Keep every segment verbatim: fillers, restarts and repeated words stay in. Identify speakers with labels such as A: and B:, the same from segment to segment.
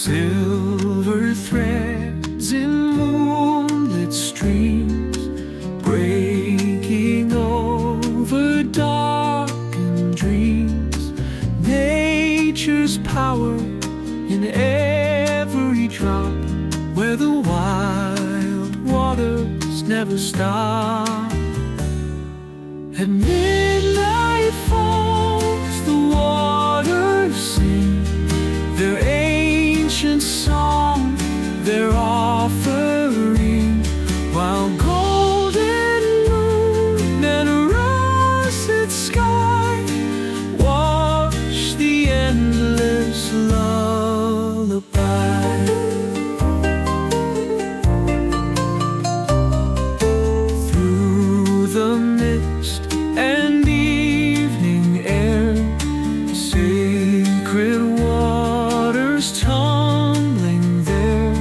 A: Silver threads in moonlit streams, breaking over darkened dreams. Nature's power in every drop, where the wild waters never stop. At midnight falls, the waters sing their ancient song, their offering, while golden moon and russet sky watch the endless lullaby. Through the mist and evening air, sacred waters tumbling there.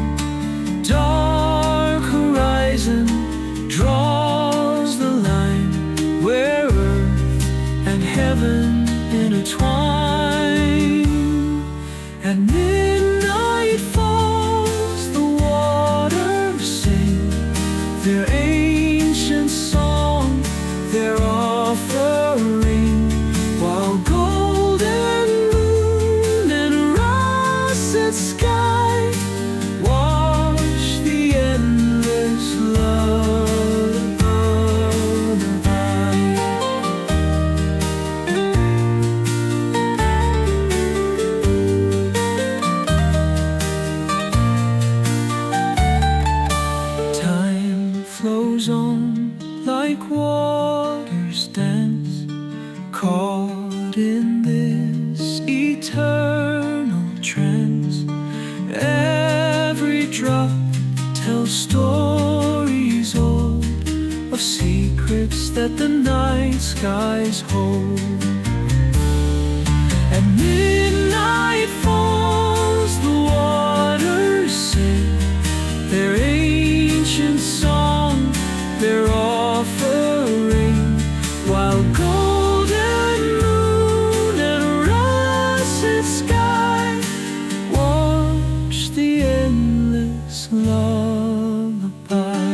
A: Dark horizon draws the line, where earth and heaven intertwine. And midnight falls, the waters sing their ancient song, their offering, while golden moon and russet sky watch the endless lullaby. Time flows on like waters dance, caught in this eternal trance. Every drop tells stories old of secrets that the night skies hold. At midnight falls, the waters sing their ancient song, their offering, while golden moon and russet sky watch the endless lullaby.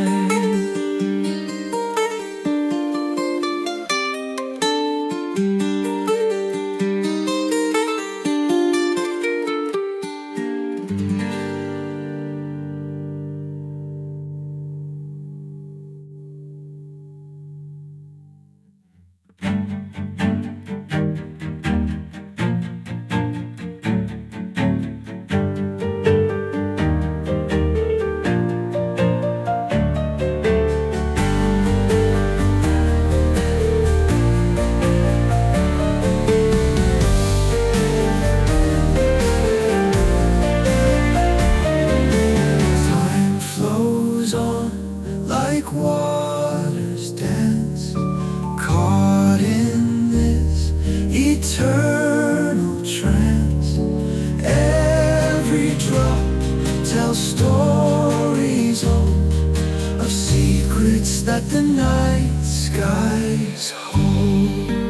A: Time flows on like waters dance, caught in this eternal trance. Every drop tells stories old of secrets that the night skies hold.